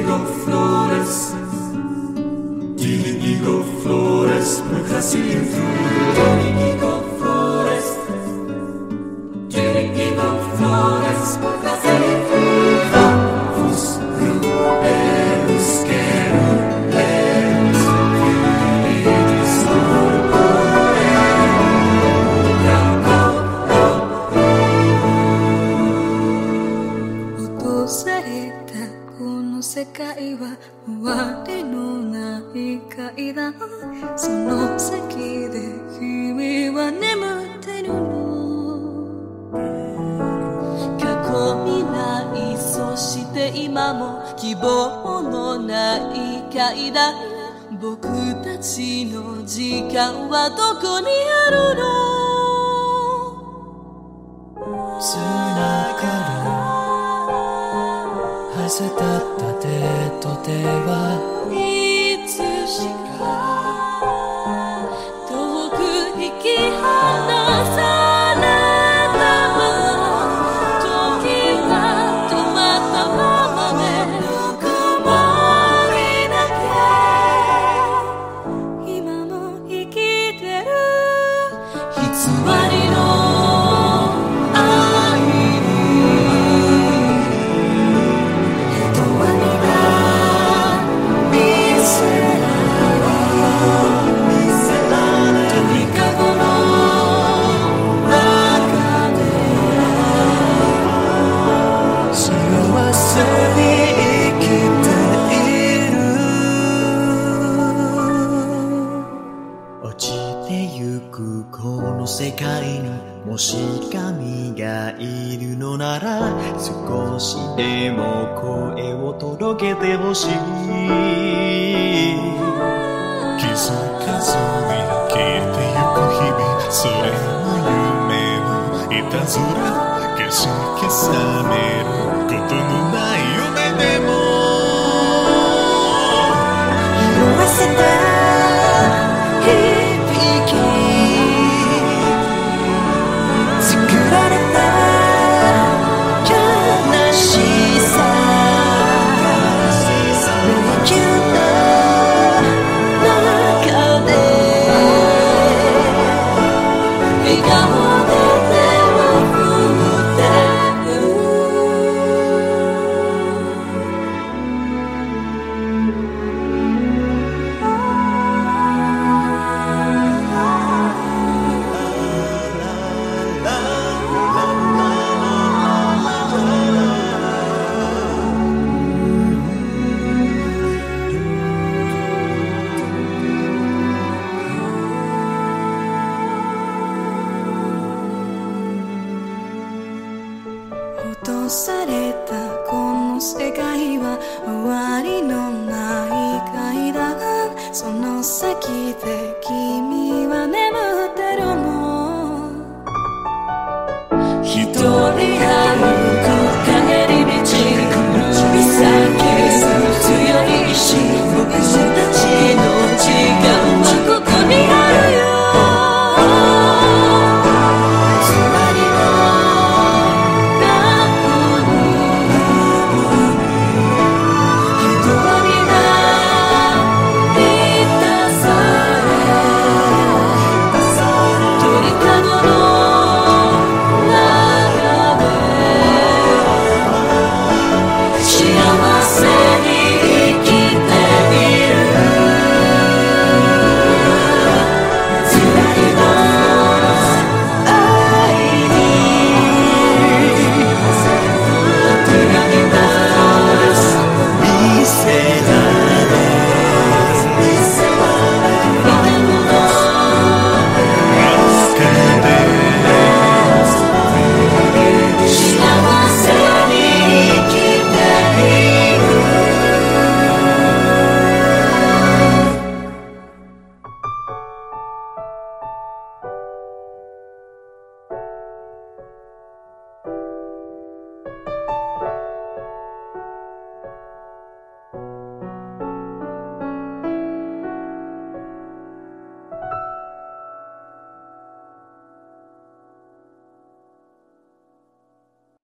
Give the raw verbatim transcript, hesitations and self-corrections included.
Digo flores, digo flores por Brasil. Digo flores, digo flores por Brasil. Vamos rumberos, quero ler-os, felizes por ele. 落とされたこの世界は終わりのない階段、その先で君は眠ってるの。過去未来そして今も希望のない階段、僕たちの時間はどこにあるの。つながる汗だった手と手はいつしか遠く引き離されたわ。時は止まったままでぬくもりだけ今も生きてる。偽りの愛世界にもし神がいるのなら少しでも声を届けてほしい。 気づかずに消えてゆく日々、それは夢のいたずら、消し消されることのない夢でも色あせた落とされたこの世界は終わりのない階段、その先で君